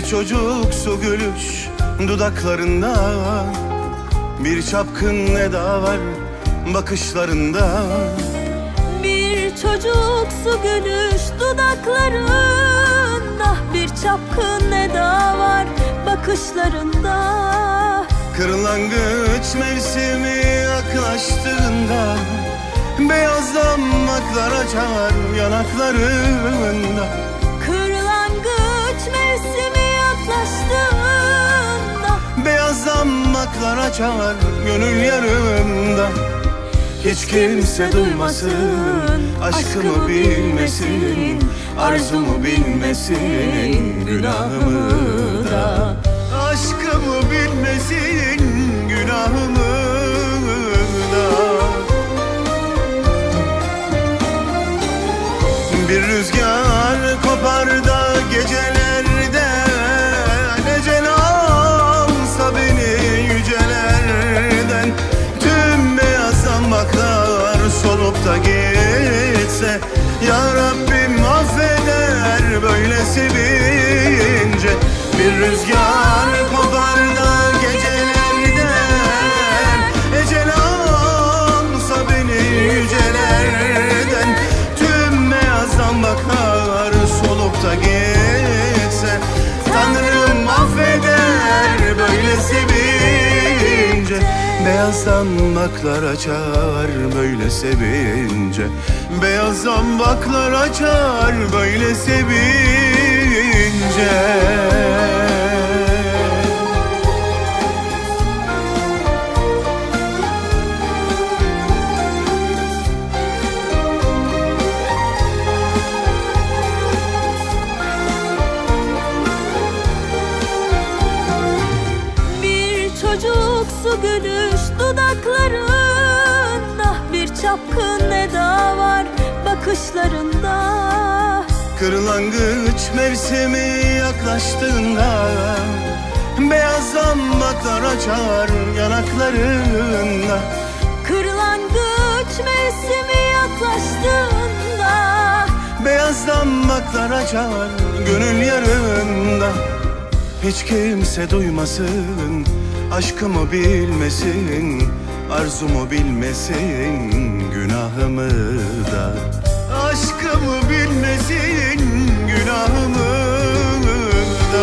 çocuksu gülüş dudaklarında, bir çapkın eda var bakışlarında. Bir çocuksu gülüş dudaklarında, bir çapkın eda var bakışlarında. Kırlangıç mevsimi yaklaştığında, beyaz damaklar açar yanaklarında. Kırlangıç mevsimi yaklaştığında, Beyaz damaklar açar gönül yarımda. Hiç kimse duymasın, aşkımı bilmesin, arzumu bilmesin, günahımı da. Aşkımı bilmesin, günahımı da. Bir rüzgar kopar da gecelerde, ecel alsa beni yücelerden. Tüm beyaz damaklar solup da gitse, ya Rabbim affeder böyle sevince. Bir rüzgar kopar da gecelerden, ecel alsa beni yücelerden. Tüm beyaz damaklar solup da gitse, Tanrım affeder böyle sevince. Beyaz damaklar açar böyle sevince, beyaz damaklar açar böyle sevince. çocuksu gülüş dudaklarında, bir çapkın eda var bakışlarında. Kırlangıç mevsimi yaklaştığında, beyaz damaklar açar yanaklarında. Kırlangıç mevsimi yaklaştığında, beyaz damaklar açar gönül yarında. Hiç kimse duymasın, aşkımı bilmesin, arzumu bilmesin, günahımı da. Aşkımı bilmesin, günahımı da.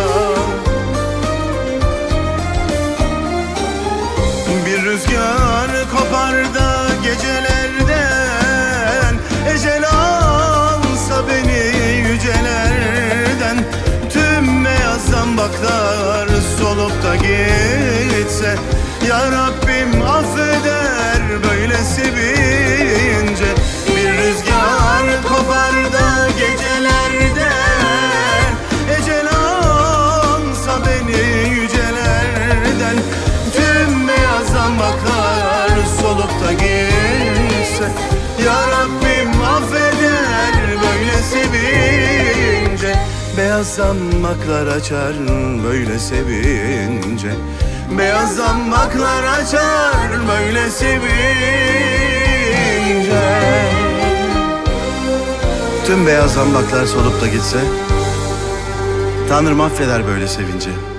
Bir rüzgar kopar da gecelerden, ecel alsa beni yücelerden. Tüm beyaz damaklar solup da gitse, ya Rabbim affeder böyle sevince. Bir rüzgar kopar da gecelerden, ecel alsa beni yücelerden. Tüm beyaz damaklar solup da gitse, ya Rabbim affeder böyle sevince. Beyaz damaklar açar böyle sevince, beyaz damaklar açar böyle sevince. Tüm beyaz damaklar solup da gitse, Tanrım affeder böyle sevince.